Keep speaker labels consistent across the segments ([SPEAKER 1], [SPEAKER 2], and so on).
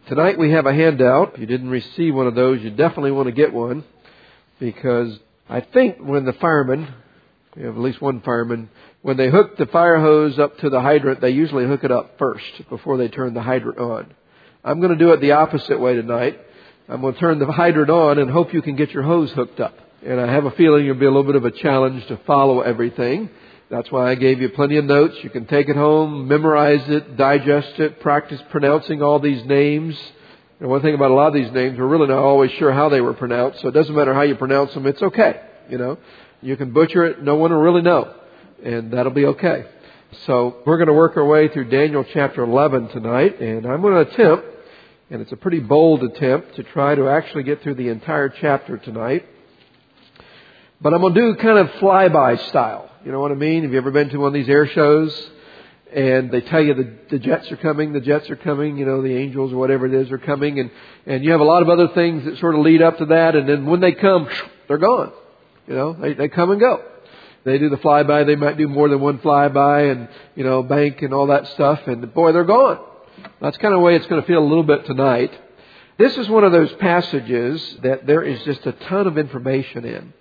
[SPEAKER 1] Tonight we have a handout. If you didn't receive one of those, you definitely want to get one, because I think when the firemen, we have at least one fireman, when they hook the fire hose up to the hydrant, they usually hook it up first before they turn the hydrant on. I'm going to do it the opposite way tonight. I'm going to turn the hydrant on and hope you can get your hose hooked up. And I have a feeling it'll be a little bit of a challenge to follow everything. That's why I gave you plenty of notes. You can take it home, memorize it, digest it, practice pronouncing all these names. And one thing about a lot of these names, we're really not always sure how they were pronounced. So it doesn't matter how you pronounce them. It's okay. You can butcher it. No one will really know. And that'll be okay. So we're going to work our way through Daniel chapter 11 tonight. And I'm going to attempt, and it's a pretty bold attempt, to try to actually get through the entire chapter tonight. But I'm going to do kind of flyby style. You know what I mean? Have you ever been to one of these air shows and they tell you the jets are coming, the angels or whatever it is are coming, and you have a lot of other things that sort of lead up to that, and then when they come, they're gone. They come and go. They do the flyby, they might do more than one flyby and, bank and all that stuff, and boy, they're gone. That's kind of the way it's going to feel a little bit tonight. This is one of those passages that there is just a ton of information in.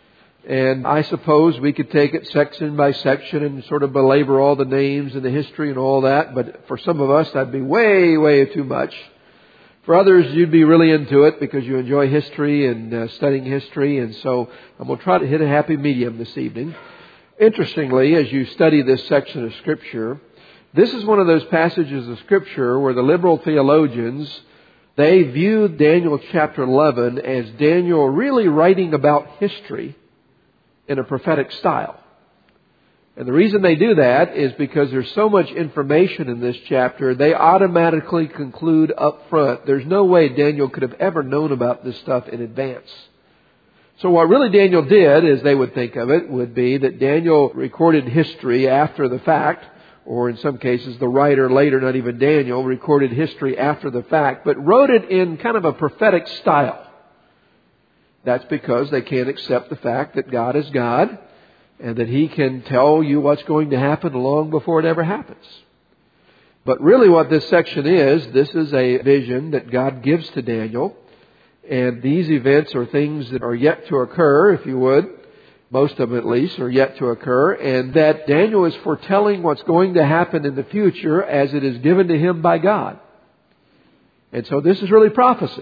[SPEAKER 1] And I suppose we could take it section by section and sort of belabor all the names and the history and all that. But for some of us, that'd be way, way too much. For others, you'd be really into it because you enjoy history and studying history. And so I'm going to try to hit a happy medium this evening. Interestingly, as you study this section of Scripture, this is one of those passages of Scripture where the liberal theologians, they view Daniel chapter 11 as Daniel really writing about history in a prophetic style. And the reason they do that is because there's so much information in this chapter, they automatically conclude up front, there's no way Daniel could have ever known about this stuff in advance. So what really Daniel did, as they would think of it, would be that Daniel recorded history after the fact, or in some cases the writer later, not even Daniel, recorded history after the fact, but wrote it in kind of a prophetic style. That's because they can't accept the fact that God is God and that He can tell you what's going to happen long before it ever happens. But really what this section is, this is a vision that God gives to Daniel. And these events are things that are yet to occur, if you would. Most of them at least are yet to occur. And that Daniel is foretelling what's going to happen in the future as it is given to him by God. And so this is really prophecy.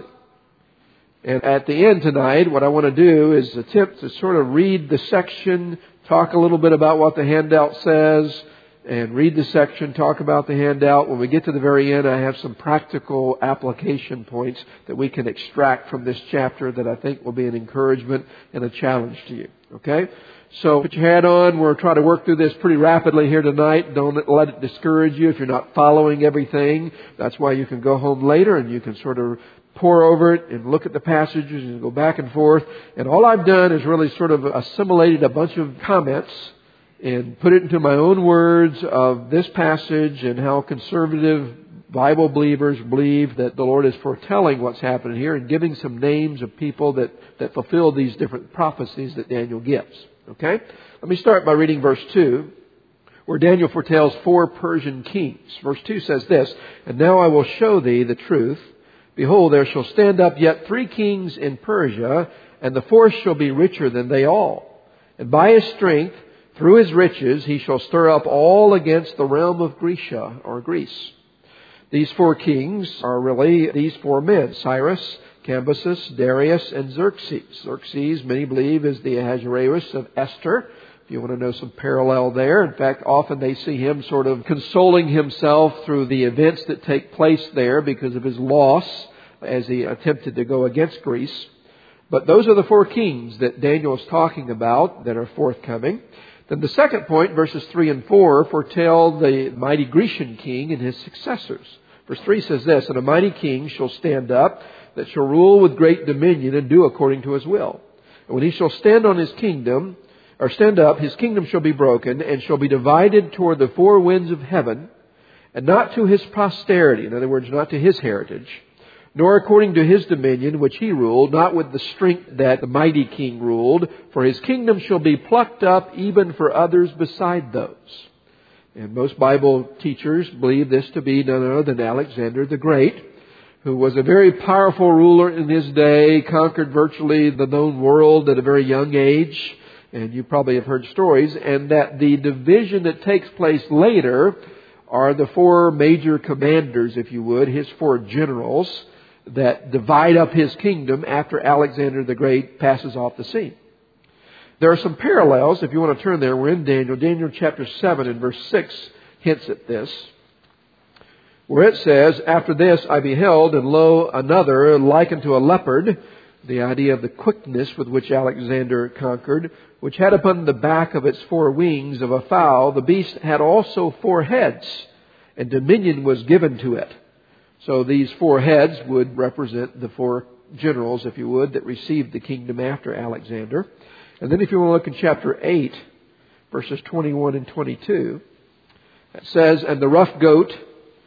[SPEAKER 1] And at the end tonight, what I want to do is attempt to sort of read the section, talk a little bit about what the handout says, and read the section, talk about the handout. When we get to the very end, I have some practical application points that we can extract from this chapter that I think will be an encouragement and a challenge to you. Okay? So put your hat on. We'll try to work through this pretty rapidly here tonight. Don't let it discourage you if you're not following everything. That's why you can go home later and you can sort of pour over it and look at the passages and go back and forth. And all I've done is really sort of assimilated a bunch of comments and put it into my own words of this passage and how conservative Bible believers believe that the Lord is foretelling what's happening here and giving some names of people that fulfill these different prophecies that Daniel gives. Okay? Let me start by reading verse 2, where Daniel foretells 4 Persian kings. Verse 2 says this, "And now I will show thee the truth. Behold, there shall stand up yet 3 kings in Persia, and the 4th shall be richer than they all. And by his strength, through his riches, he shall stir up all against the realm of Grecia," or Greece. These 4 kings are really these 4 men: Cyrus, Cambyses, Darius, and Xerxes. Xerxes, many believe, is the Ahasuerus of Esther. If you want to know some parallel there. In fact, often they see him sort of consoling himself through the events that take place there because of his loss as he attempted to go against Greece. But those are the 4 kings that Daniel is talking about that are forthcoming. Then the second point, verses 3 and 4, foretell the mighty Grecian king and his successors. Verse 3 says this, "And a mighty king shall stand up that shall rule with great dominion and do according to his will. And when he shall stand on his kingdom, or stand up, his kingdom shall be broken and shall be divided toward the 4 winds of heaven, and not to his posterity," in other words, not to his heritage, "nor according to his dominion which he ruled, not with the strength that the mighty king ruled, for his kingdom shall be plucked up even for others beside those." And most Bible teachers believe this to be none other than Alexander the Great, who was a very powerful ruler in his day, conquered virtually the known world at a very young age. And you probably have heard stories. And that the division that takes place later are the four major commanders, if you would, his four generals that divide up his kingdom after Alexander the Great passes off the scene. There are some parallels, if you want to turn there. We're in Daniel. Daniel chapter 7 and verse 6 hints at this, where it says, "After this I beheld, and lo, another, like unto a leopard," the idea of the quickness with which Alexander conquered, "which had upon the back of its four wings of a fowl. The beast had also 4 heads, and dominion was given to it." So these 4 heads would represent the 4 generals, if you would, that received the kingdom after Alexander. And then if you want to look in chapter 8, verses 21 and 22, it says, "And the rough goat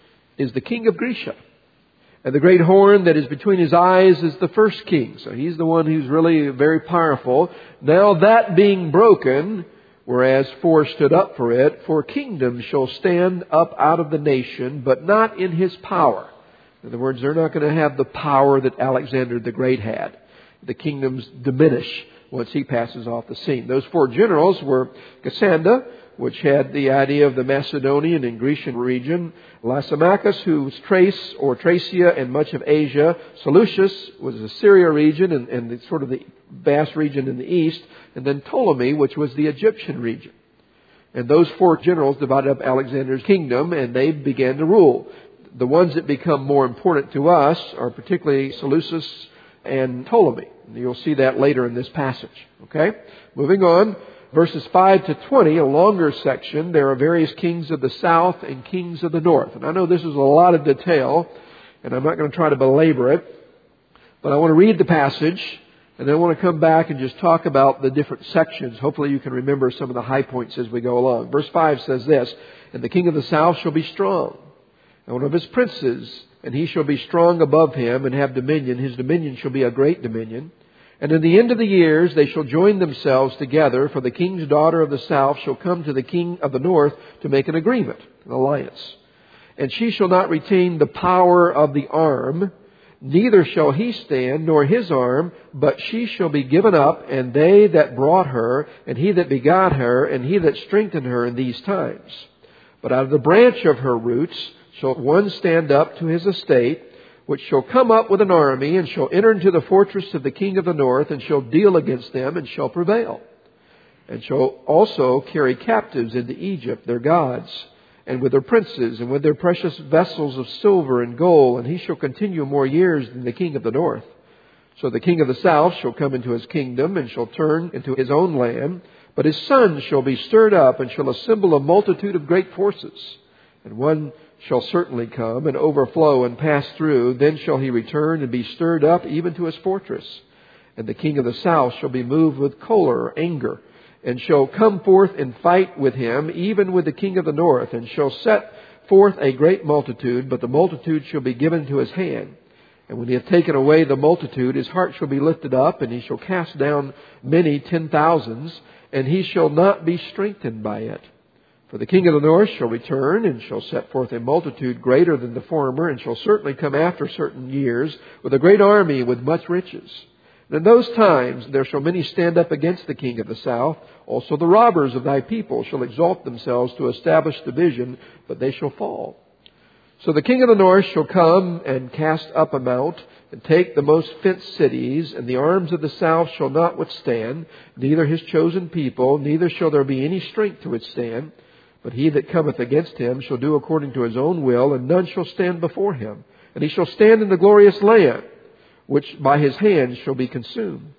[SPEAKER 1] is the king of Grecia. And the great horn that is between his eyes is the first king." So he's the one who's really very powerful. "Now that being broken, whereas 4 stood up for it, 4 kingdoms shall stand up out of the nation, but not in his power." In other words, they're not going to have the power that Alexander the Great had. The kingdoms diminish once he passes off the scene. Those 4 generals were Cassander, which had the idea of the Macedonian and Grecian region; Lysimachus, who was Thrace or Thracia and much of Asia; Seleucus was the Syria region and the sort of the vast region in the east; and then Ptolemy, which was the Egyptian region. And those 4 generals divided up Alexander's kingdom, and they began to rule. The ones that become more important to us are particularly Seleucus and Ptolemy. And you'll see that later in this passage. Okay? Moving on. Verses 5 to 20, a longer section, there are various kings of the south and kings of the north. And I know this is a lot of detail, and I'm not going to try to belabor it. But I want to read the passage, and then I want to come back and just talk about the different sections. Hopefully you can remember some of the high points as we go along. Verse 5 says this, "And the king of the south shall be strong, and one of his princes, and he shall be strong above him, and have dominion. His dominion shall be a great dominion. And in the end of the years they shall join themselves together, for the king's daughter of the south shall come to the king of the north to make an agreement," an alliance. "And she shall not retain the power of the arm, neither shall he stand, nor his arm, but she shall be given up, and they that brought her, and he that begot her, and he that strengthened her in these times. But out of the branch of her roots shall one stand up to his estate, which shall come up with an army, and shall enter into the fortress of the king of the north, and shall deal against them, and shall prevail. And shall also carry captives into Egypt, their gods, and with their princes, and with their precious vessels of silver and gold, and he shall continue more years than the king of the north. So the king of the south shall come into his kingdom, and shall turn into his own land, but his sons shall be stirred up, and shall assemble a multitude of great forces. And one shall certainly come and overflow and pass through. Then shall he return and be stirred up even to his fortress. And the king of the south shall be moved with choler or anger, and shall come forth and fight with him, even with the king of the north, and shall set forth a great multitude, but the multitude shall be given to his hand. And when he hath taken away the multitude, his heart shall be lifted up, and he shall cast down many 10,000s, and he shall not be strengthened by it. For the king of the north shall return, and shall set forth a multitude greater than the former, and shall certainly come after certain years, with a great army, with much riches. And in those times there shall many stand up against the king of the south. Also the robbers of thy people shall exalt themselves to establish division, but they shall fall. So the king of the north shall come and cast up a mount, and take the most fenced cities, and the arms of the south shall not withstand, neither his chosen people, neither shall there be any strength to withstand. But he that cometh against him shall do according to his own will, and none shall stand before him. And he shall stand in the glorious land, which by his hand shall be consumed.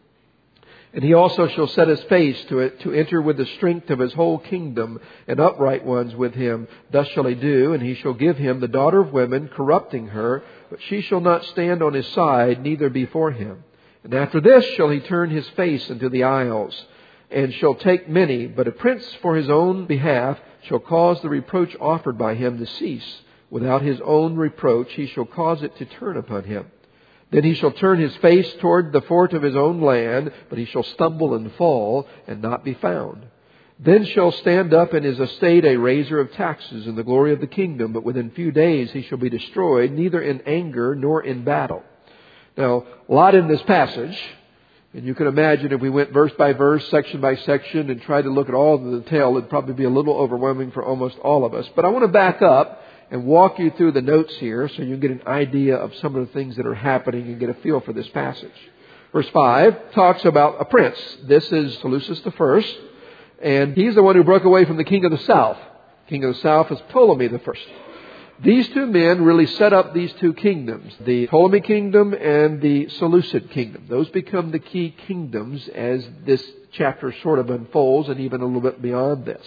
[SPEAKER 1] And he also shall set his face to it, to enter with the strength of his whole kingdom, and upright ones with him. Thus shall he do, and he shall give him the daughter of women, corrupting her, but she shall not stand on his side, neither before him. And after this shall he turn his face into the isles, and shall take many, but a prince for his own behalf shall cause the reproach offered by him to cease. Without his own reproach he shall cause it to turn upon him. Then he shall turn his face toward the fort of his own land, but he shall stumble and fall, and not be found. Then shall stand up in his estate a raiser of taxes in the glory of the kingdom, but within few days he shall be destroyed, neither in anger nor in battle. Now, a lot in this passage, and you can imagine if we went verse by verse, section by section, and tried to look at all the detail, it'd probably be a little overwhelming for almost all of us. But I want to back up and walk you through the notes here so you get an idea of some of the things that are happening and get a feel for this passage. Verse 5 talks about a prince. This is Seleucus I, and he's the one who broke away from the king of the south. King of the south is Ptolemy I. These two men really set up these two kingdoms, the Ptolemy kingdom and the Seleucid kingdom. Those become the key kingdoms as this chapter sort of unfolds and even a little bit beyond this.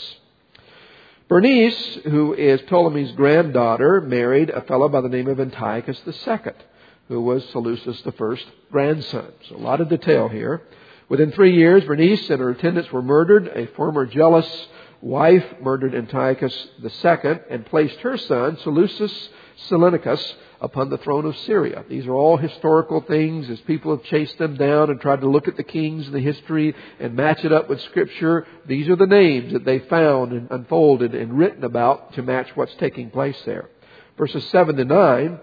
[SPEAKER 1] Bernice, who is Ptolemy's granddaughter, married a fellow by the name of Antiochus II, who was Seleucus I's grandson. So a lot of detail here. Within 3 years, Bernice and her attendants were murdered. A former jealous wife murdered Antiochus II and placed her son, Seleucus Cyrenaica, upon the throne of Syria. These are all historical things as people have chased them down and tried to look at the kings and the history and match it up with Scripture. These are the names that they found and unfolded and written about to match what's taking place there. Verses 7 to 9,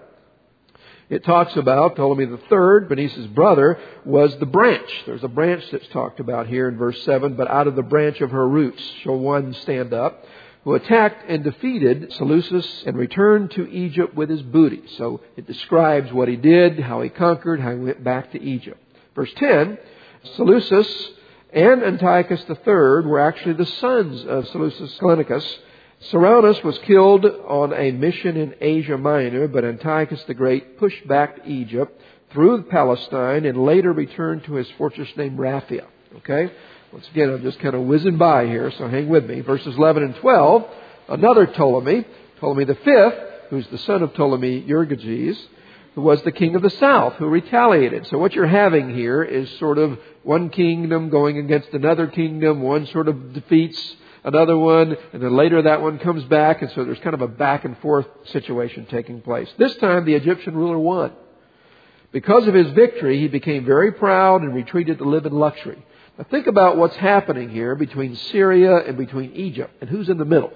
[SPEAKER 1] it talks about Ptolemy III, Bernice's brother, was the branch. There's a branch that's talked about here in verse 7, but out of the branch of her roots shall one stand up, who attacked and defeated Seleucus and returned to Egypt with his booty. So it describes what he did, how he conquered, how he went back to Egypt. Verse 10, Seleucus and Antiochus III were actually the sons of Seleucus Cyrenaica. Cyrannus was killed on a mission in Asia Minor, but Antiochus the Great pushed back to Egypt through Palestine and later returned to his fortress named Raphia. Okay? Once again, I'm just kind of whizzing by here, so hang with me. Verses 11 and 12, another Ptolemy, Ptolemy V, who's the son of Ptolemy Euergetes, who was the king of the south, who retaliated. So what you're having here is sort of one kingdom going against another kingdom, one sort of defeats another one, and then later that one comes back, and so there's kind of a back and forth situation taking place. This time the Egyptian ruler won. Because of his victory, he became very proud and retreated to live in luxury. Now think about what's happening here between Syria and between Egypt. And who's in the middle?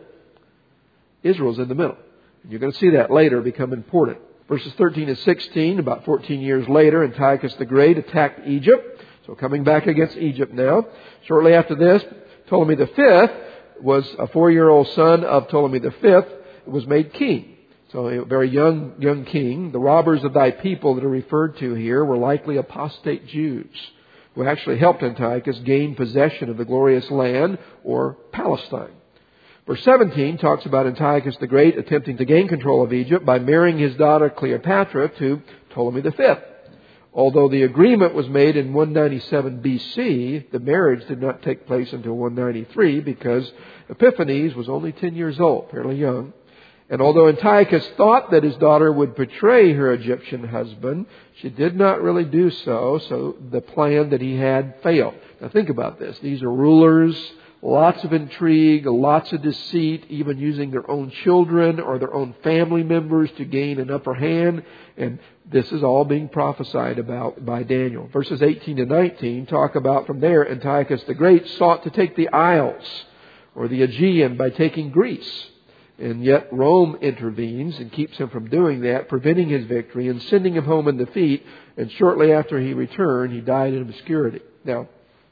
[SPEAKER 1] Israel's in the middle. And you're going to see that later become important. Verses 13 and 16, about 14 years later, Antiochus the Great attacked Egypt. So coming back against Egypt now. Shortly after this, Ptolemy V was a 4-year-old son of Ptolemy V, was made king. So a very young king. The robbers of thy people that are referred to here were likely apostate Jews who actually helped Antiochus gain possession of the glorious land, or Palestine. Verse 17 talks about Antiochus the Great attempting to gain control of Egypt by marrying his daughter Cleopatra to Ptolemy V. Although the agreement was made in 197 BC, the marriage did not take place until 193 because Epiphanes was only 10 years old, fairly young. And although Antiochus thought that his daughter would betray her Egyptian husband, she did not really do so, so the plan that he had failed. Now think about this. These are rulers, lots of intrigue, lots of deceit, even using their own children or their own family members to gain an upper hand. And this is all being prophesied about by Daniel. Verses 18 to 19 talk about from there Antiochus the Great sought to take the Isles or the Aegean by taking Greece. And yet Rome intervenes and keeps him from doing that, preventing his victory and sending him home in defeat. And shortly after he returned, he died in obscurity. Now,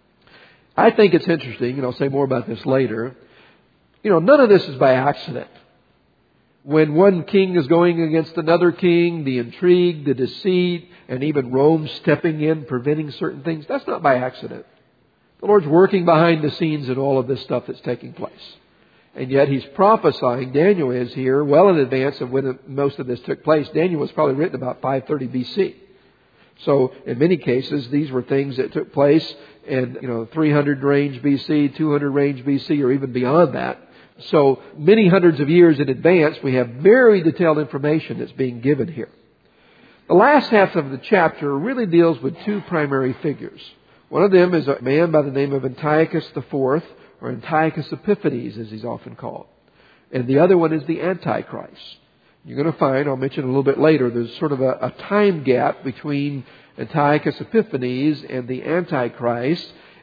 [SPEAKER 1] I think it's interesting, and I'll say more about this later. None of this is by accident. When one king is going against another king, the intrigue, the deceit, and even Rome stepping in, preventing certain things, that's not by accident. The Lord's working behind the scenes in all of this stuff that's taking place. And yet He's prophesying, Daniel is here, well in advance of when most of this took place. Daniel was probably written about 530 BC. So in many cases, these were things that took place in 300 range BC, 200 range BC, or even beyond that. So many hundreds of years in advance, we have very detailed information that's being given here. The last half of the chapter really deals with two primary figures. One of them is a man by the name of Antiochus IV, or Antiochus Epiphanes, as he's often called. And the other one is the Antichrist. You're going to find, I'll mention a little bit later, there's sort of a time gap between Antiochus Epiphanes and the Antichrist.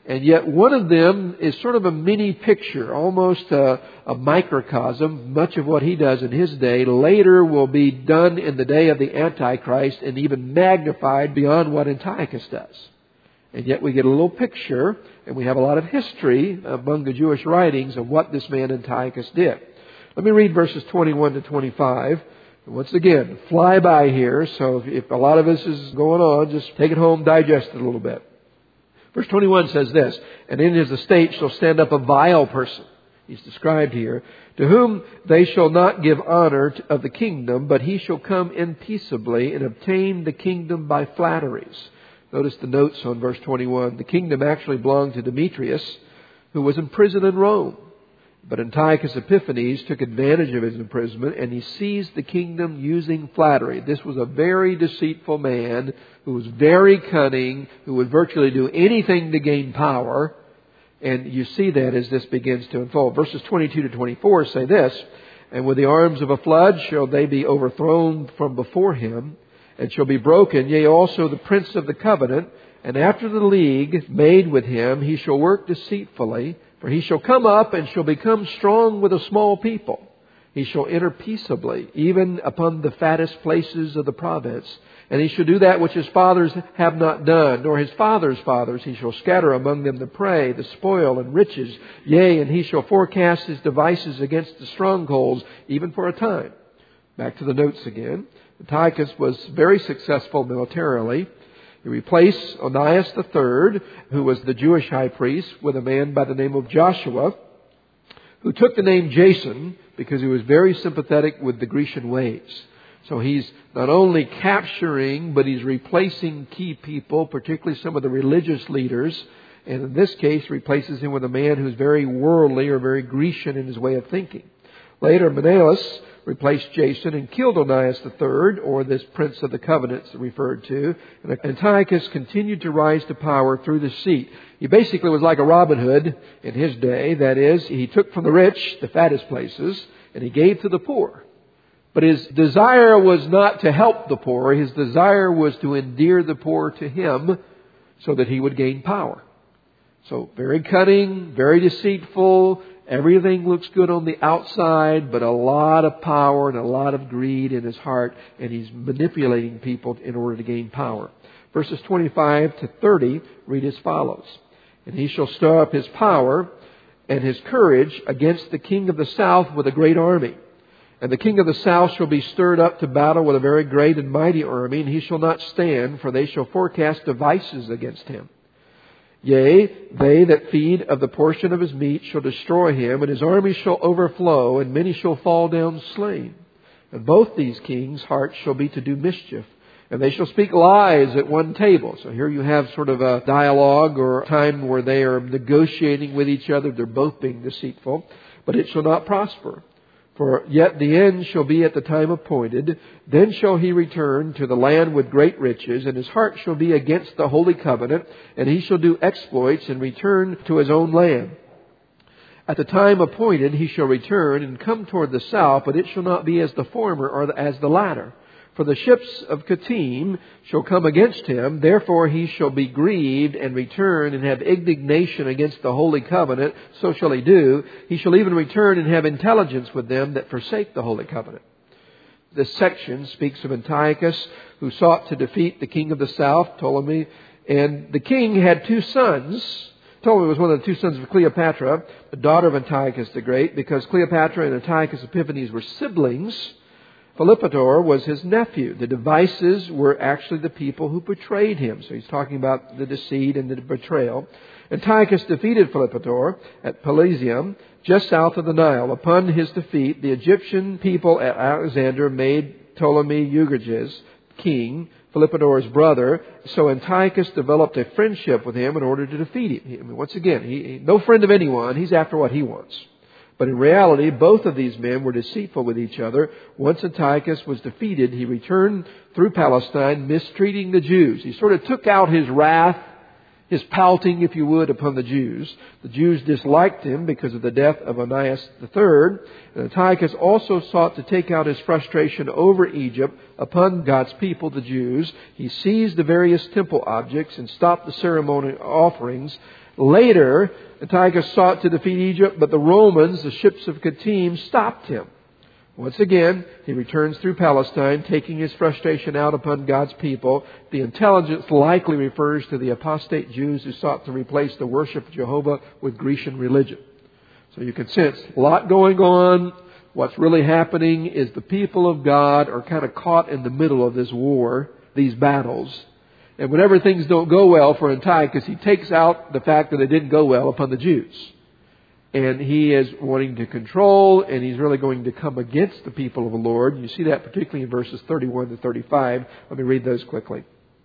[SPEAKER 1] And yet one of them is sort of a mini picture, almost a microcosm. Much of what he does in his day later will be done in the day of the Antichrist and even magnified beyond what Antiochus does. And yet we get a little picture, and we have a lot of history among the Jewish writings of what this man Antiochus did. Let me read verses 21 to 25. Once again, fly by here, so if a lot of this is going on, just take it home, digest it a little bit. Verse 21 says this, "And in his estate shall stand up a vile person," he's described here, "to whom they shall not give honor of the kingdom, but he shall come in peaceably and obtain the kingdom by flatteries." Notice the notes on verse 21. The kingdom actually belonged to Demetrius, who was in prison in Rome. But Antiochus Epiphanes took advantage of his imprisonment, and he seized the kingdom using flattery. This was a very deceitful man who was very cunning, who would virtually do anything to gain power. And you see that as this begins to unfold. Verses 22 to 24 say this, "And with the arms of a flood shall they be overthrown from before him, and shall be broken, yea, also the prince of the covenant. And after the league made with him, he shall work deceitfully. For he shall come up and shall become strong with a small people. He shall enter peaceably, even upon the fattest places of the province. And he shall do that which his fathers have not done, nor his fathers' fathers. He shall scatter among them the prey, the spoil, and riches. Yea, and he shall forecast his devices against the strongholds, even for a time." Back to the notes again. Antiochus was very successful militarily. He replaced Onias III, who was the Jewish high priest, with a man by the name of Joshua, who took the name Jason because he was very sympathetic with the Grecian ways. So he's not only capturing, but he's replacing key people, particularly some of the religious leaders. And in this case, replaces him with a man who's very worldly or very Grecian in his way of thinking. Later, Menelaus replaced Jason and killed Onias III, or this prince of the covenants referred to. And Antiochus continued to rise to power through the seat. He basically was like a Robin Hood in his day. That is, he took from the rich, the fattest places, and he gave to the poor. But his desire was not to help the poor. His desire was to endear the poor to him so that he would gain power. So very cunning, very deceitful. Everything looks good on the outside, but a lot of power and a lot of greed in his heart, and he's manipulating people in order to gain power. Verses 25 to 30 read as follows. "And he shall stir up his power and his courage against the king of the south with a great army. And the king of the south shall be stirred up to battle with a very great and mighty army, and he shall not stand, for they shall forecast devices against him. Yea, they that feed of the portion of his meat shall destroy him, and his army shall overflow, and many shall fall down slain. And both these kings' hearts shall be to do mischief, and they shall speak lies at one table." So here you have sort of a dialogue or a time where they are negotiating with each other. They're both being deceitful. "But it shall not prosper. For yet the end shall be at the time appointed. Then shall he return to the land with great riches, and his heart shall be against the holy covenant, and he shall do exploits and return to his own land. At the time appointed he shall return and come toward the south, but it shall not be as the former or as the latter. For the ships of Kittim shall come against him, therefore he shall be grieved and return and have indignation against the holy covenant. So shall he do. He shall even return and have intelligence with them that forsake the holy covenant." This section speaks of Antiochus, who sought to defeat the king of the south, Ptolemy. And the king had two sons. Ptolemy was one of the two sons of Cleopatra, the daughter of Antiochus the Great, because Cleopatra and Antiochus Epiphanes were siblings. Philopator was his nephew. The devices were actually the people who betrayed him. So he's talking about the deceit and the betrayal. Antiochus defeated Philopator at Pelusium, just south of the Nile. Upon his defeat, the Egyptian people at Alexander made Ptolemy Euergetes king, Philopator's brother. So Antiochus developed a friendship with him in order to defeat him. Once again, he no friend of anyone. He's after what he wants. But in reality, both of these men were deceitful with each other. Once Antiochus was defeated, he returned through Palestine, mistreating the Jews. He sort of took out his wrath his pouting, if you would, upon the Jews. The Jews disliked him because of the death of Onias III. And Antiochus also sought to take out his frustration over Egypt upon God's people, the Jews. He seized the various temple objects and stopped the ceremonial offerings. Later, Antiochus sought to defeat Egypt, but the Romans, the ships of Kittim, stopped him. Once again, he returns through Palestine, taking his frustration out upon God's people. The intelligence likely refers to the apostate Jews who sought to replace the worship of Jehovah with Grecian religion. So you can sense a lot going on. What's really happening is the people of God are kind of caught in the middle of this war, these battles. And whenever things don't go well for Antiochus, he takes out the fact that it didn't go well upon the Jews. And he is wanting to control, and he's really going to come against the people of the Lord. You see that particularly in verses 31 to 35. Let me read those quickly.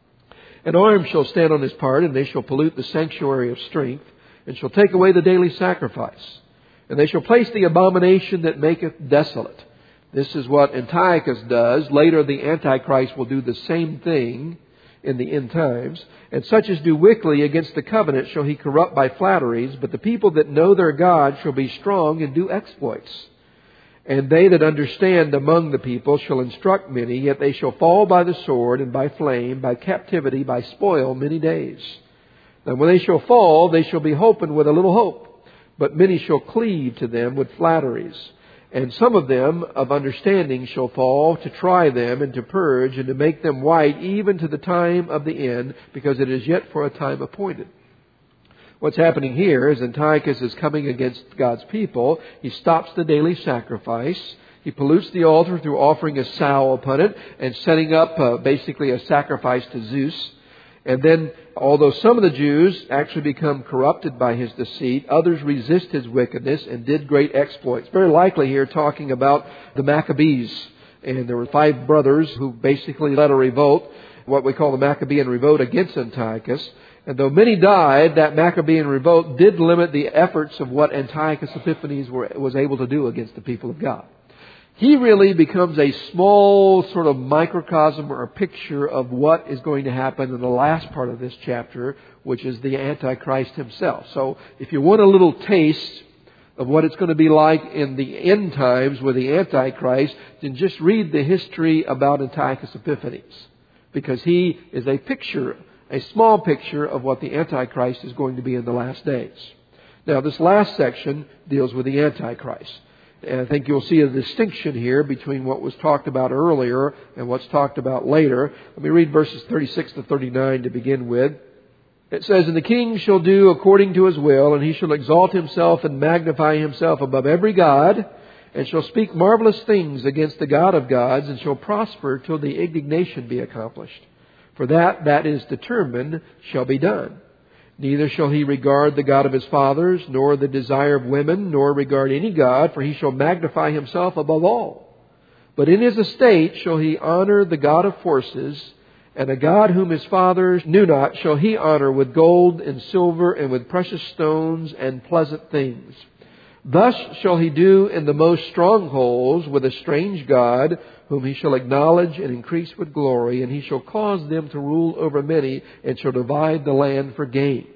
[SPEAKER 1] An arm shall stand on his part, and they shall pollute the sanctuary of strength, and shall take away the daily sacrifice. And they shall place the abomination that maketh desolate. This is what Antiochus does. Later the Antichrist will do the same thing in the end times. And such as do wickedly against the covenant shall he corrupt by flatteries, but the people that know their God shall be strong and do exploits. And they that understand among the people shall instruct many, yet they shall fall by the sword and by flame, by captivity, by spoil many days. And when they shall fall, they shall be holpen with a little hope, but many shall cleave to them with flatteries. And some of them of understanding shall fall, to try them and to purge and to make them white even to the time of the end, because it is yet for a time appointed. What's happening here is Antiochus is coming against God's people. He stops the daily sacrifice. He pollutes the altar through offering a sow upon it and setting up basically a sacrifice to Zeus. And then, although some of the Jews actually become corrupted by his deceit, others resist his wickedness and did great exploits. Very likely here talking about the Maccabees. And there were 5 brothers who basically led a revolt, what we call the Maccabean revolt against Antiochus. And though many died, that Maccabean revolt did limit the efforts of what Antiochus Epiphanes was able to do against the people of God. He really becomes a small sort of microcosm or a picture of what is going to happen in the last part of this chapter, which is the Antichrist himself. So if you want a little taste of what it's going to be like in the end times with the Antichrist, then just read the history about Antiochus Epiphanes. Because he is a picture, a small picture of what the Antichrist is going to be in the last days. Now this last section deals with the Antichrist. And I think you'll see a distinction here between what was talked about earlier and what's talked about later. Let me read verses 36 to 39 to begin with. It says, And the king shall do according to his will, and he shall exalt himself and magnify himself above every god, and shall speak marvelous things against the God of gods, and shall prosper till the indignation be accomplished. For that is determined shall be done. Neither shall he regard the God of his fathers, nor the desire of women, nor regard any god, for he shall magnify himself above all. But in his estate shall he honor the God of forces, and a God whom his fathers knew not shall he honor with gold and silver and with precious stones and pleasant things. Thus shall he do in the most strongholds with a strange God, whom he shall acknowledge and increase with glory, and he shall cause them to rule over many, and shall divide the land for gain.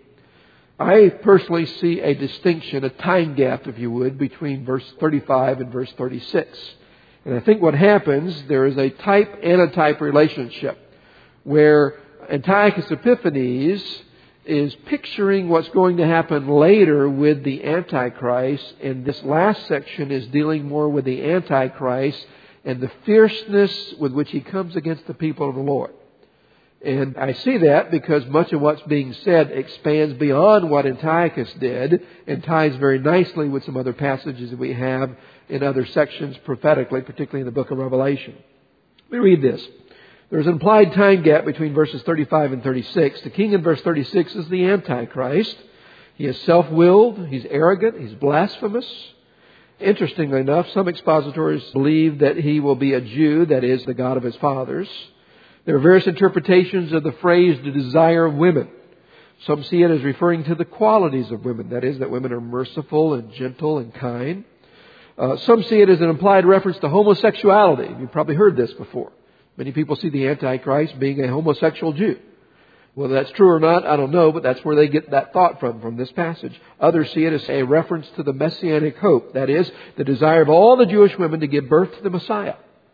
[SPEAKER 1] I personally see a distinction, a time gap, if you would, between verse 35 and verse 36. And I think what happens, there is a type-antitype relationship, where Antiochus Epiphanes is picturing what's going to happen later with the Antichrist, and this last section is dealing more with the Antichrist and the fierceness with which he comes against the people of the Lord. And I see that because much of what's being said expands beyond what Antiochus did and ties very nicely with some other passages that we have in other sections prophetically, particularly in the book of Revelation. Let me read this. There's an implied time gap between verses 35 and 36. The king in verse 36 is the Antichrist. He is self-willed, he's arrogant, he's blasphemous. Interestingly enough, some expositors believe that he will be a Jew, that is, the God of his fathers. There are various interpretations of the phrase, the desire of women. Some see it as referring to the qualities of women, that is, that women are merciful and gentle and kind. Some see it as an implied reference to homosexuality. You've probably heard this before. Many people see the Antichrist being a homosexual Jew. Whether that's true or not, I don't know, but that's where they get that thought from this passage. Others see it as a reference to the Messianic hope. That is, the desire of all the Jewish women to give birth to the Messiah.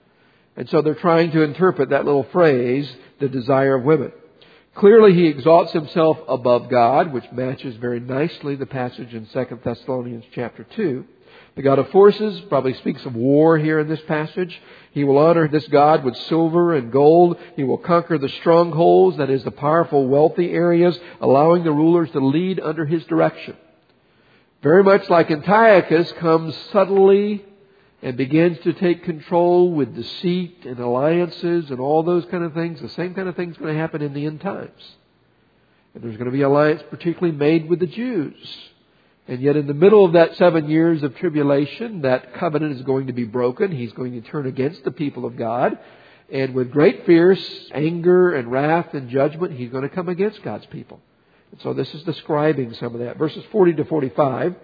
[SPEAKER 1] And so they're trying to interpret that little phrase, the desire of women. Clearly he exalts himself above God, which matches very nicely the passage in 2 Thessalonians chapter 2. The God of forces probably speaks of war here in this passage. He will honor this God with silver and gold. He will conquer the strongholds, that is, the powerful, wealthy areas, allowing the rulers to lead under his direction. Very much like Antiochus comes subtly and begins to take control with deceit and alliances and all those kind of things. The same kind of thing is going to happen in the end times. And there's going to be alliance particularly made with the Jews. And yet in the middle of that 7 years of tribulation, that covenant is going to be broken. He's going to turn against the people of God. And with great fierce anger and wrath and judgment, he's going to come against God's people. And so this is describing some of that. Verses 40 to 45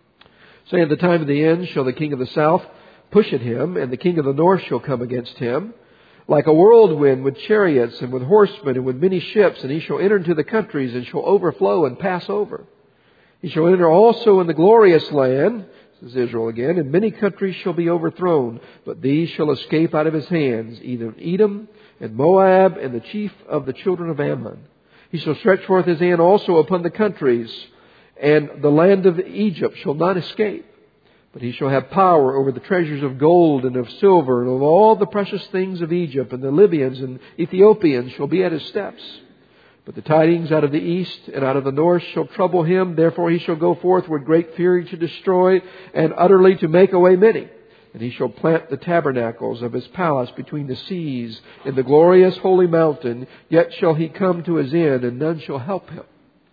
[SPEAKER 1] say, at the time of the end shall the king of the south push at him, and the king of the north shall come against him, like a whirlwind with chariots and with horsemen and with many ships, and he shall enter into the countries and shall overflow and pass over. He shall enter also in the glorious land, this is Israel again, and many countries shall be overthrown, but these shall escape out of his hands, either Edom and Moab and the chief of the children of Ammon. He shall stretch forth his hand also upon the countries, and the land of Egypt shall not escape. But he shall have power over the treasures of gold and of silver and of all the precious things of Egypt, and the Libyans and Ethiopians shall be at his steps. But the tidings out of the east and out of the north shall trouble him. Therefore he shall go forth with great fury to destroy and utterly to make away many. And he shall plant the tabernacles of his palace between the seas in the glorious holy mountain. Yet shall he come to his end, and none shall help him.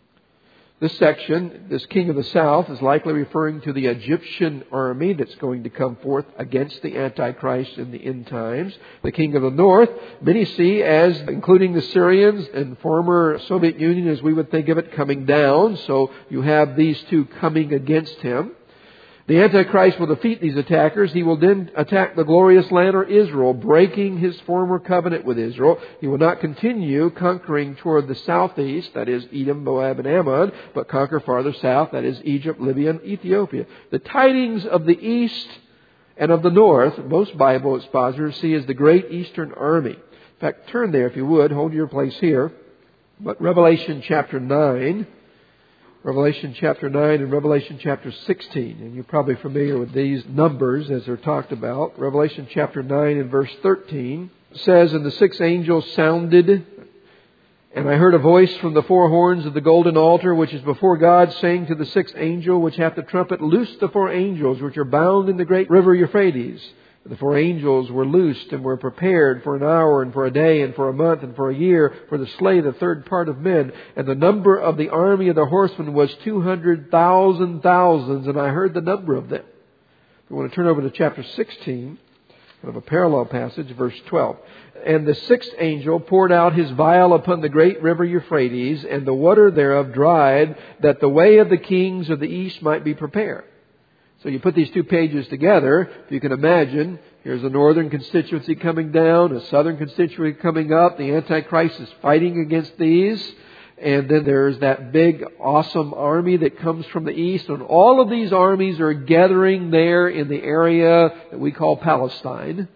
[SPEAKER 1] This section, this king of the south, is likely referring to the Egyptian army that's going to come forth against the Antichrist in the end times. The king of the north, many see as including the Syrians and former Soviet Union as we would think of it, coming down. So you have these two coming against him. The Antichrist will defeat these attackers. He will then attack the glorious land, or Israel, breaking his former covenant with Israel. He will not continue conquering toward the southeast, that is Edom, Moab, and Ammon, but conquer farther south, that is Egypt, Libya, and Ethiopia. The tidings of the east and of the north, most Bible expositors see as the great eastern army. In fact, turn there if you would, hold your place here. But Revelation chapter 9... Revelation chapter 9 and Revelation chapter 16. And you're probably familiar with these numbers as they're talked about. Revelation chapter 9 and verse 13 says, And the sixth angel sounded, and I heard a voice from the four horns of the golden altar, which is before God, saying to the sixth angel, which hath the trumpet, Loose the four angels, which are bound in the great river Euphrates. The four angels were loosed and were prepared for an hour and for a day and for a month and for a year for to slay the third part of men. And the number of the army of the horsemen was 200,000 thousands, and I heard the number of them. We want to turn over to chapter 16, kind of a parallel passage, verse 12. And the sixth angel poured out his vial upon the great river Euphrates, and the water thereof dried, that the way of the kings of the east might be prepared. So you put these two pages together, if you can imagine, here's a northern constituency coming down, a southern constituency coming up. The Antichrist is fighting against these. And then there's that big, awesome army that comes from the east. And all of these armies are gathering there in the area that we call Palestine.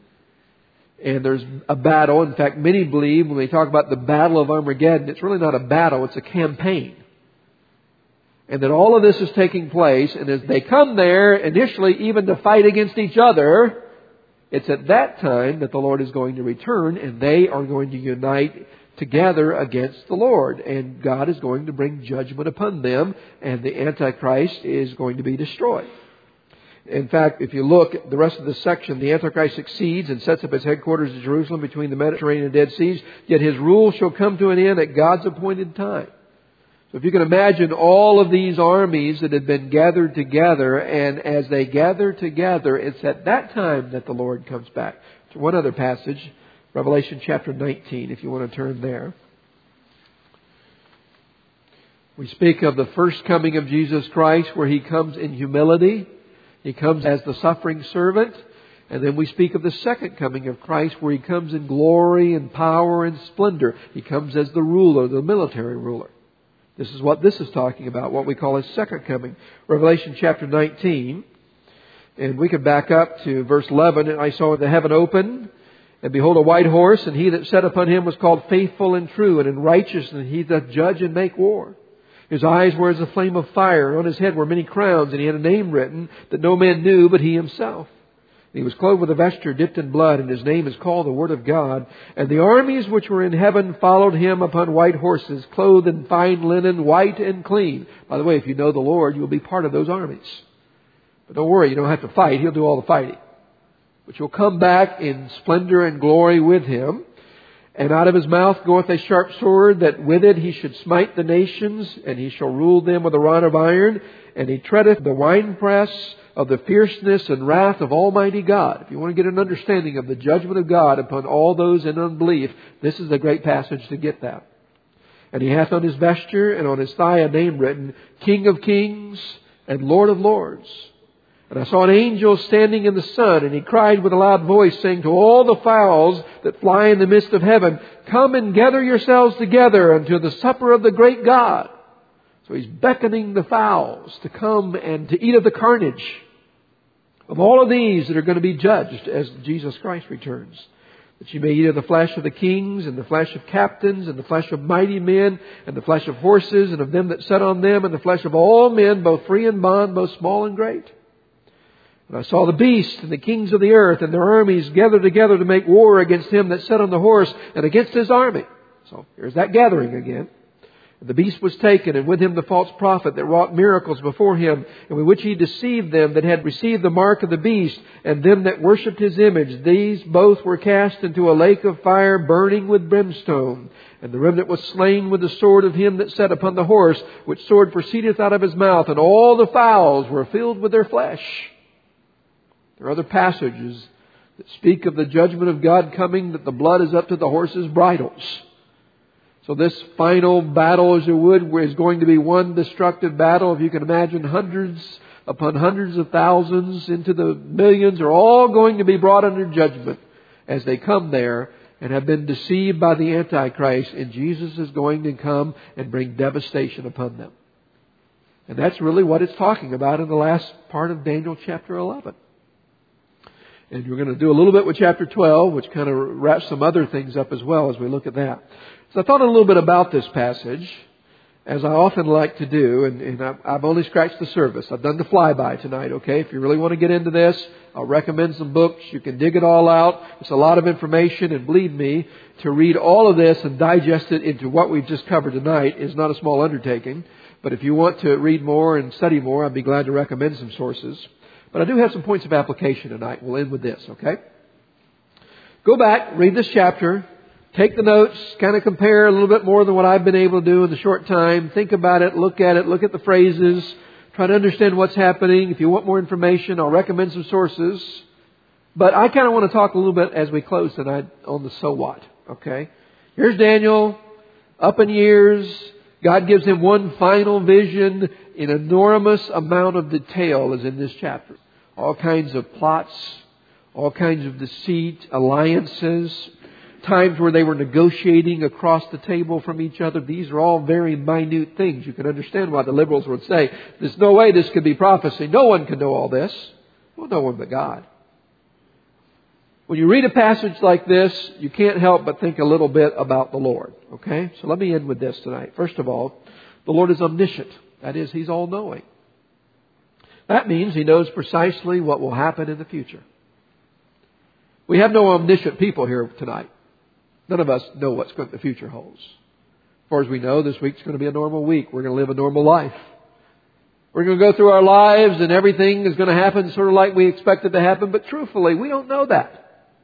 [SPEAKER 1] And there's a battle. In fact, many believe when they talk about the Battle of Armageddon, it's really not a battle, it's a campaign. And that all of this is taking place, and as they come there initially even to fight against each other, it's at that time that the Lord is going to return, and they are going to unite together against the Lord. And God is going to bring judgment upon them, and the Antichrist is going to be destroyed. In fact, if you look at the rest of this section, the Antichrist succeeds and sets up his headquarters in Jerusalem between the Mediterranean and Dead Seas, yet his rule shall come to an end at God's appointed time. So if you can imagine all of these armies that had been gathered together, and as they gather together, it's at that time that the Lord comes back. So one other passage, Revelation chapter 19, if you want to turn there. We speak of the first coming of Jesus Christ, where He comes in humility. He comes as the suffering servant. And then we speak of the second coming of Christ, where He comes in glory and power and splendor. He comes as the ruler, the military ruler. This is what this is talking about, what we call His second coming. Revelation chapter 19. And we can back up to verse 11. And I saw the heaven open, and behold a white horse, and he that sat upon him was called Faithful and True, and in righteousness he doth judge and make war. His eyes were as a flame of fire, and on his head were many crowns, and he had a name written that no man knew but he himself. He was clothed with a vesture dipped in blood, and his name is called the Word of God. And the armies which were in heaven followed him upon white horses, clothed in fine linen, white and clean. By the way, if you know the Lord, you'll be part of those armies. But don't worry, you don't have to fight. He'll do all the fighting. But you'll come back in splendor and glory with Him. And out of His mouth goeth a sharp sword, that with it He should smite the nations, and He shall rule them with a rod of iron. And He treadeth the winepress of the fierceness and wrath of Almighty God. If you want to get an understanding of the judgment of God upon all those in unbelief, this is a great passage to get that. And He hath on His vesture and on His thigh a name written, King of Kings and Lord of Lords. And I saw an angel standing in the sun, and he cried with a loud voice, saying to all the fowls that fly in the midst of heaven, Come and gather yourselves together unto the supper of the great God. So He's beckoning the fowls to come and to eat of the carnage of all of these that are going to be judged as Jesus Christ returns. That you may eat of the flesh of the kings, and the flesh of captains, and the flesh of mighty men, and the flesh of horses, and of them that sat on them, and the flesh of all men, both free and bond, both small and great. And I saw the beast and the kings of the earth and their armies gathered together to make war against him that sat on the horse and against his army. So here's that gathering again. And the beast was taken, and with him the false prophet that wrought miracles before him, and with which he deceived them that had received the mark of the beast, and them that worshipped his image. These both were cast into a lake of fire burning with brimstone. And the remnant was slain with the sword of him that sat upon the horse, which sword proceedeth out of his mouth, and all the fowls were filled with their flesh. There are other passages that speak of the judgment of God coming, that the blood is up to the horses' bridles. So this final battle, as you would, is going to be one destructive battle. If you can imagine, hundreds upon hundreds of thousands into the millions are all going to be brought under judgment as they come there and have been deceived by the Antichrist. And Jesus is going to come and bring devastation upon them. And that's really what it's talking about in the last part of Daniel chapter 11. And we're going to do a little bit with chapter 12, which kind of wraps some other things up as well as we look at that. So I thought a little bit about this passage, as I often like to do, and I've only scratched the surface. I've done the flyby tonight, okay? If you really want to get into this, I'll recommend some books. You can dig it all out. It's a lot of information, and believe me, to read all of this and digest it into what we've just covered tonight is not a small undertaking. But if you want to read more and study more, I'd be glad to recommend some sources. But I do have some points of application tonight. We'll end with this, okay? Go back, read this chapter, take the notes, kind of compare a little bit more than what I've been able to do in the short time. Think about it, look at the phrases, try to understand what's happening. If you want more information, I'll recommend some sources. But I kind of want to talk a little bit as we close tonight on the so what, okay? Here's Daniel, up in years. God gives him one final vision. An enormous amount of detail is in this chapter. All kinds of plots, all kinds of deceit, alliances, times where they were negotiating across the table from each other. These are all very minute things. You can understand why the liberals would say, there's no way this could be prophecy. No one can know all this. Well, no one but God. When you read a passage like this, you can't help but think a little bit about the Lord. Okay? So let me end with this tonight. First of all, the Lord is omniscient. That is, He's all-knowing. That means He knows precisely what will happen in the future. We have no omniscient people here tonight. None of us know what the future holds. As far as we know, this week's going to be a normal week. We're going to live a normal life. We're going to go through our lives and everything is going to happen sort of like we expect it to happen. But truthfully, we don't know that.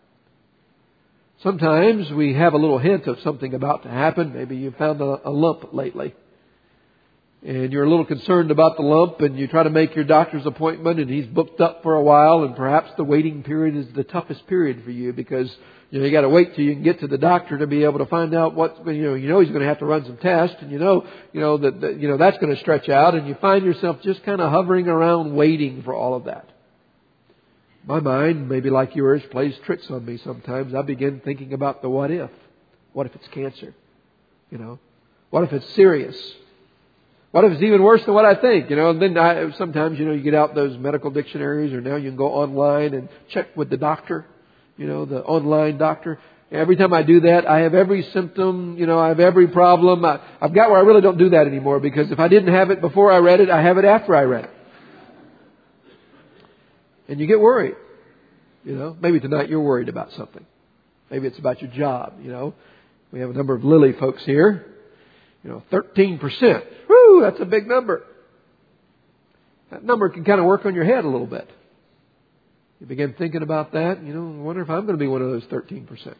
[SPEAKER 1] Sometimes we have a little hint of something about to happen. Maybe you found a lump lately. And you're a little concerned about the lump, and you try to make your doctor's appointment, and he's booked up for a while, and perhaps the waiting period is the toughest period for you because you got to wait till you can get to the doctor to be able to find out what he's going to have to run some tests, and that's going to stretch out, and you find yourself just kind of hovering around waiting for all of that. My mind, maybe like yours, plays tricks on me sometimes. I begin thinking about the what if. What if it's cancer? What if it's serious? What if it's even worse than what I think? And then sometimes, you get out those medical dictionaries, or now you can go online and check with the doctor, the online doctor. Every time I do that, I have every symptom, I have every problem. I've got where I really don't do that anymore, because if I didn't have it before I read it, I have it after I read it. And you get worried. Maybe tonight you're worried about something. Maybe it's about your job, We have a number of Lilly folks here. 13%. Woo, that's a big number. That number can kind of work on your head a little bit. You begin thinking about that, I wonder if I'm going to be one of those 13%.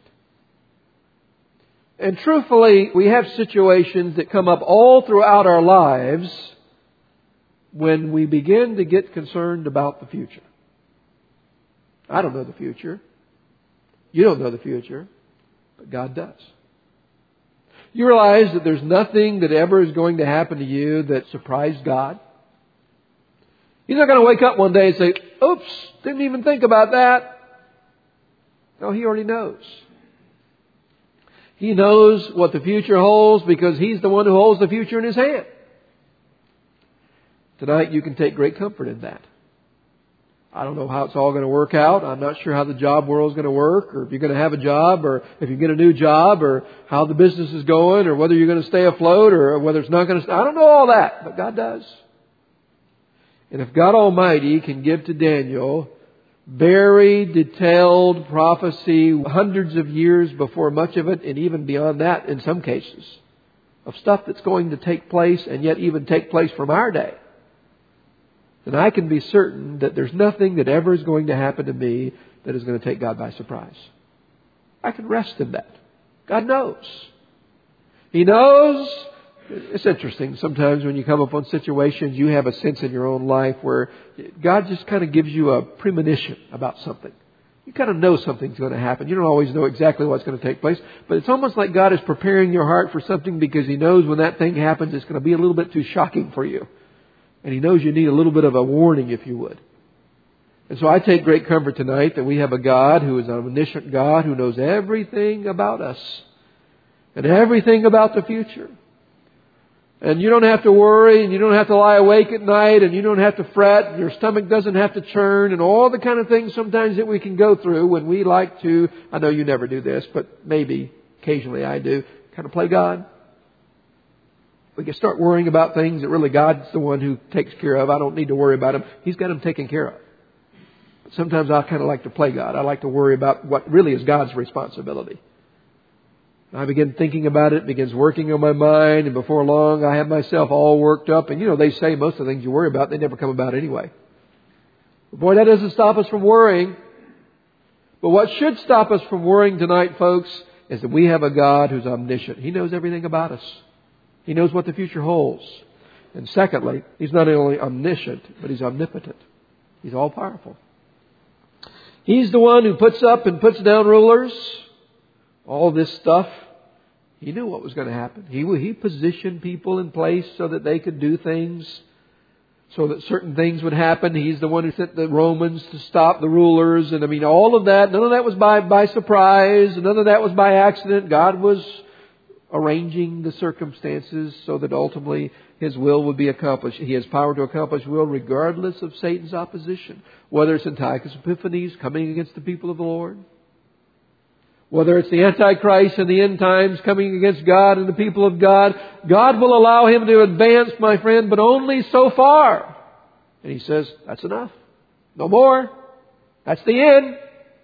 [SPEAKER 1] And truthfully, we have situations that come up all throughout our lives when we begin to get concerned about the future. I don't know the future. You don't know the future, but God does. You realize that there's nothing that ever is going to happen to you that surprised God. He's not going to wake up one day and say, oops, didn't even think about that. No, He already knows. He knows what the future holds because He's the one who holds the future in His hand. Tonight you can take great comfort in that. I don't know how it's all going to work out. I'm not sure how the job world is going to work, or if you're going to have a job, or if you get a new job, or how the business is going, or whether you're going to stay afloat, or whether it's not going to. I don't know all that, but God does. And if God Almighty can give to Daniel very detailed prophecy, hundreds of years before much of it, and even beyond that in some cases, of stuff that's going to take place and yet even take place from our day, then I can be certain that there's nothing that ever is going to happen to me that is going to take God by surprise. I can rest in that. God knows. He knows. It's interesting. Sometimes when you come upon situations, you have a sense in your own life where God just kind of gives you a premonition about something. You kind of know something's going to happen. You don't always know exactly what's going to take place, but it's almost like God is preparing your heart for something because He knows when that thing happens, it's going to be a little bit too shocking for you. And He knows you need a little bit of a warning, if you would. And so I take great comfort tonight that we have a God who is an omniscient God who knows everything about us and everything about the future. And you don't have to worry, and you don't have to lie awake at night, and you don't have to fret, and your stomach doesn't have to churn, and all the kind of things sometimes that we can go through when we like to, I know you never do this, but maybe occasionally I do, kind of play God. We can start worrying about things that really God's the one who takes care of. I don't need to worry about them. He's got them taken care of. But sometimes I kind of like to play God. I like to worry about what really is God's responsibility. I begin thinking about it, begins working on my mind, and before long I have myself all worked up. And they say most of the things you worry about, they never come about anyway. But boy, that doesn't stop us from worrying. But what should stop us from worrying tonight, folks, is that we have a God who's omniscient. He knows everything about us. He knows what the future holds. And secondly, He's not only omniscient, but He's omnipotent. He's all-powerful. He's the one who puts up and puts down rulers. All this stuff, He knew what was going to happen. He positioned people in place so that they could do things, so that certain things would happen. He's the one who sent the Romans to stop the rulers. And all of that, none of that was by surprise. None of that was by accident. God was arranging the circumstances so that ultimately His will would be accomplished. He has power to accomplish will regardless of Satan's opposition. Whether it's Antiochus Epiphanes coming against the people of the Lord, whether it's the Antichrist in the end times coming against God and the people of God, God will allow him to advance, my friend, but only so far. And He says, that's enough. No more. That's the end.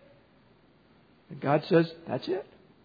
[SPEAKER 1] And God says, that's it.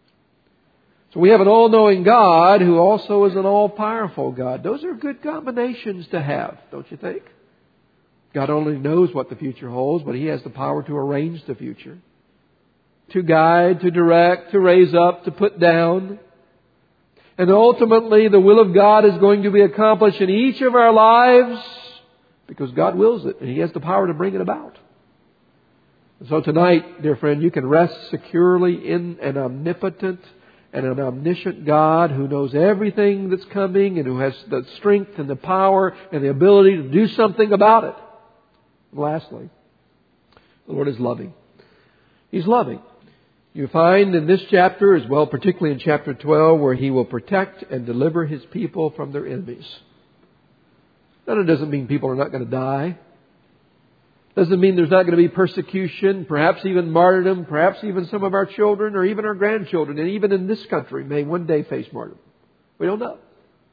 [SPEAKER 1] So we have an all-knowing God who also is an all-powerful God. Those are good combinations to have, don't you think? God only knows what the future holds, but He has the power to arrange the future, to guide, to direct, to raise up, to put down. And ultimately, the will of God is going to be accomplished in each of our lives because God wills it, and He has the power to bring it about. And so tonight, dear friend, you can rest securely in an omnipotent and an omniscient God who knows everything that's coming and who has the strength and the power and the ability to do something about it. And lastly, The Lord is loving. He's loving. You find in this chapter as well, particularly in chapter 12, where He will protect and deliver His people from their enemies. Now, it doesn't mean people are not going to die. Doesn't mean there's not going to be persecution, perhaps even martyrdom, perhaps even some of our children or even our grandchildren, and even in this country may one day face martyrdom. We don't know.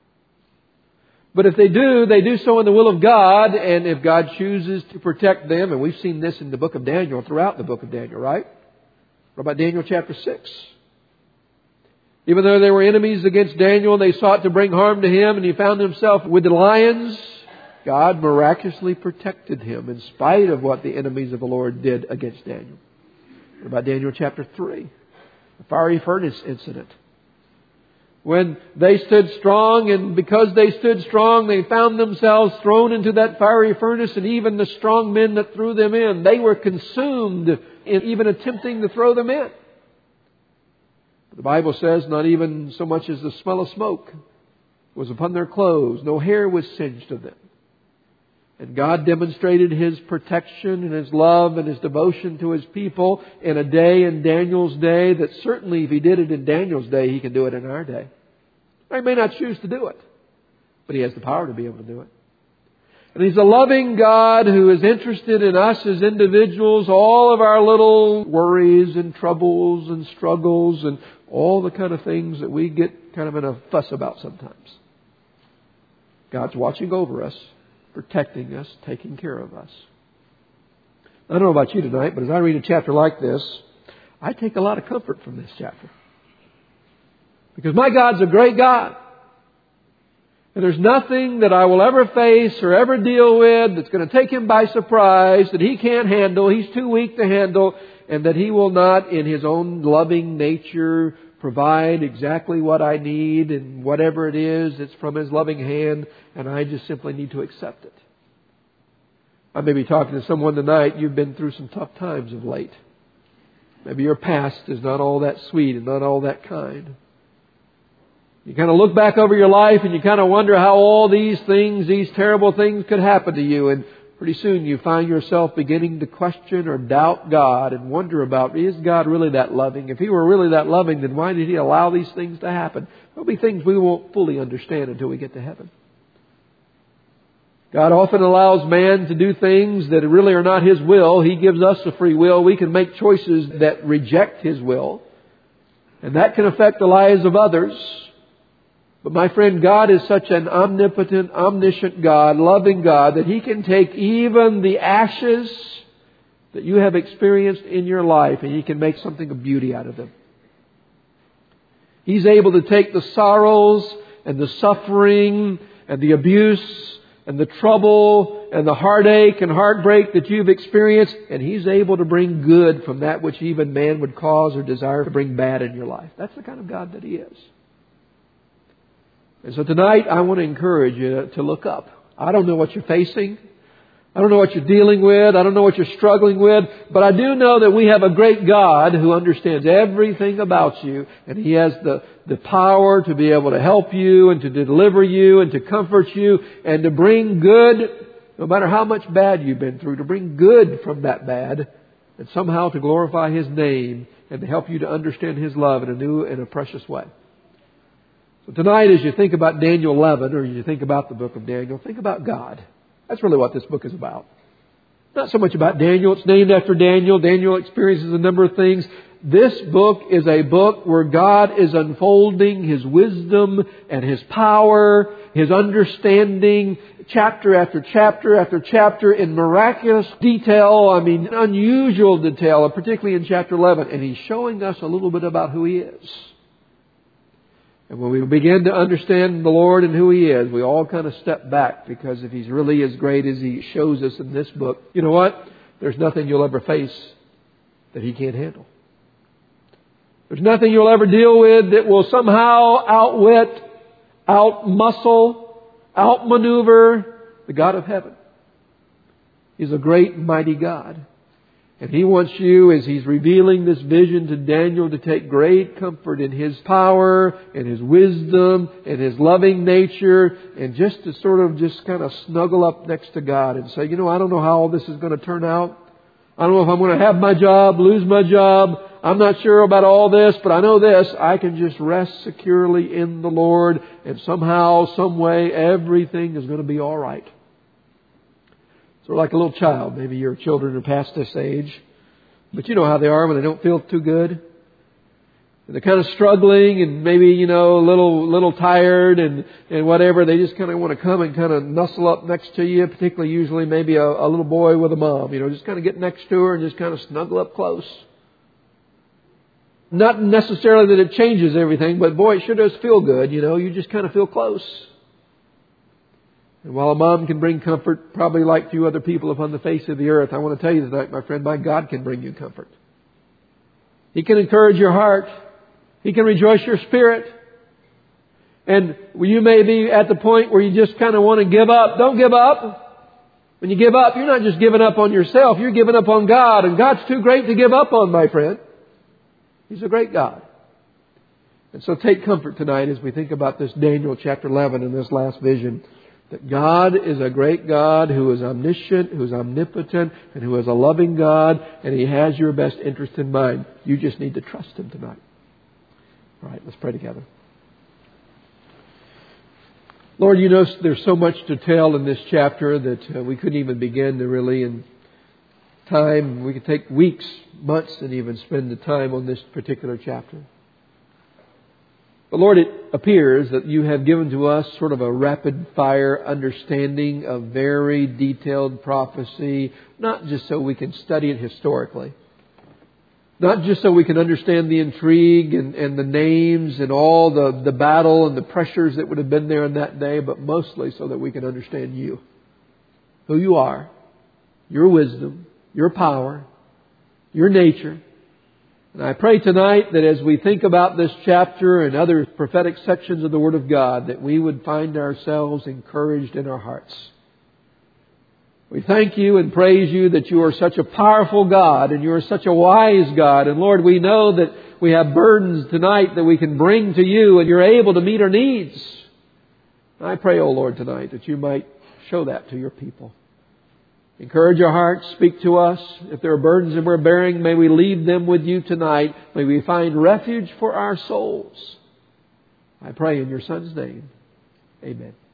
[SPEAKER 1] But if they do so in the will of God, and if God chooses to protect them, and we've seen this in the book of Daniel, throughout the book of Daniel, right? What about Daniel chapter 6? Even though there were enemies against Daniel, and they sought to bring harm to him, and he found himself with the lions, God miraculously protected him in spite of what the enemies of the Lord did against Daniel. What about Daniel chapter 3? The fiery furnace incident. When they stood strong, and because they stood strong, they found themselves thrown into that fiery furnace, and even the strong men that threw them in, they were consumed in even attempting to throw them in. The Bible says not even so much as the smell of smoke was upon their clothes. No hair was singed of them. And God demonstrated His protection and His love and His devotion to His people in a day in Daniel's day that certainly if He did it in Daniel's day, He can do it in our day. He may not choose to do it, but He has the power to be able to do it. And He's a loving God who is interested in us as individuals, all of our little worries and troubles and struggles and all the kind of things that we get kind of in a fuss about sometimes. God's watching over us, protecting us, taking care of us. I don't know about you tonight, but as I read a chapter like this, I take a lot of comfort from this chapter. Because my God's a great God. And there's nothing that I will ever face or ever deal with that's going to take Him by surprise, that He can't handle, He's too weak to handle, and that He will not, in His own loving nature, provide exactly what I need, and whatever it is, it's from His loving hand, and I just simply need to accept it. I may be talking to someone tonight, you've been through some tough times of late. Maybe your past is not all that sweet and not all that kind. You kind of look back over your life and you kind of wonder how all these things, these terrible things could happen to you. And pretty soon you find yourself beginning to question or doubt God and wonder about, is God really that loving? If He were really that loving, then why did He allow these things to happen? There'll be things we won't fully understand until we get to heaven. God often allows man to do things that really are not His will. He gives us a free will. We can make choices that reject His will. And that can affect the lives of others. But my friend, God is such an omnipotent, omniscient God, loving God, that He can take even the ashes that you have experienced in your life and He can make something of beauty out of them. He's able to take the sorrows and the suffering and the abuse and the trouble and the heartache and heartbreak that you've experienced, and He's able to bring good from that which even man would cause or desire to bring bad in your life. That's the kind of God that He is. And so tonight I want to encourage you to look up. I don't know what you're facing. I don't know what you're dealing with. I don't know what you're struggling with. But I do know that we have a great God who understands everything about you. And He has the power to be able to help you and to deliver you and to comfort you and to bring good, no matter how much bad you've been through, to bring good from that bad and somehow to glorify His name and to help you to understand His love in a new and a precious way. So tonight, as you think about Daniel 11, or you think about the book of Daniel, think about God. That's really what this book is about. Not so much about Daniel. It's named after Daniel. Daniel experiences a number of things. This book is a book where God is unfolding His wisdom and His power, His understanding, chapter after chapter after chapter in miraculous detail, unusual detail, particularly in chapter 11. And He's showing us a little bit about who He is. And when we begin to understand the Lord and who He is, we all kind of step back, because if He's really as great as He shows us in this book, you know what? There's nothing you'll ever face that He can't handle. There's nothing you'll ever deal with that will somehow outwit, outmuscle, outmaneuver the God of heaven. He's a great and mighty God. And He wants you, as He's revealing this vision to Daniel, to take great comfort in His power and His wisdom and His loving nature, and just to sort of just kind of snuggle up next to God and say, I don't know how all this is going to turn out, I don't know if I'm going to have my job, lose my job. I'm not sure about all this, but I know this. I can just rest securely in the Lord, and somehow, some way, everything is going to be all right. Sort of like a little child. Maybe your children are past this age. But you know how they are when they don't feel too good. They're kind of struggling and maybe, a little tired and whatever. They just kind of want to come and kind of nuzzle up next to you, particularly usually maybe a little boy with a mom. Just kind of get next to her and just kind of snuggle up close. Not necessarily that it changes everything, but boy, it sure does feel good. You just kind of feel close. And while a mom can bring comfort, probably like few other people upon the face of the earth, I want to tell you tonight, my friend, my God can bring you comfort. He can encourage your heart. He can rejoice your spirit. And you may be at the point where you just kind of want to give up. Don't give up. When you give up, you're not just giving up on yourself. You're giving up on God. And God's too great to give up on, my friend. He's a great God. And so take comfort tonight as we think about this Daniel chapter 11 and this last vision. That God is a great God who is omniscient, who is omnipotent, and who is a loving God. And He has your best interest in mind. You just need to trust Him tonight. All right, let's pray together. Lord, there's so much to tell in this chapter that we couldn't even begin to really in time. We could take weeks, months, and even spend the time on this particular chapter. But Lord, it appears that You have given to us sort of a rapid fire understanding of very detailed prophecy, not just so we can study it historically. Not just so we can understand the intrigue and the names and all the battle and the pressures that would have been there in that day, but mostly so that we can understand You. Who You are, Your wisdom, Your power, Your nature. And I pray tonight that as we think about this chapter and other prophetic sections of the Word of God, that we would find ourselves encouraged in our hearts. We thank You and praise You that You are such a powerful God and You are such a wise God. And Lord, we know that we have burdens tonight that we can bring to You and You're able to meet our needs. And I pray, O Lord, tonight that You might show that to Your people. Encourage our hearts, speak to us. If there are burdens that we're bearing, may we leave them with You tonight. May we find refuge for our souls. I pray in Your Son's name. Amen.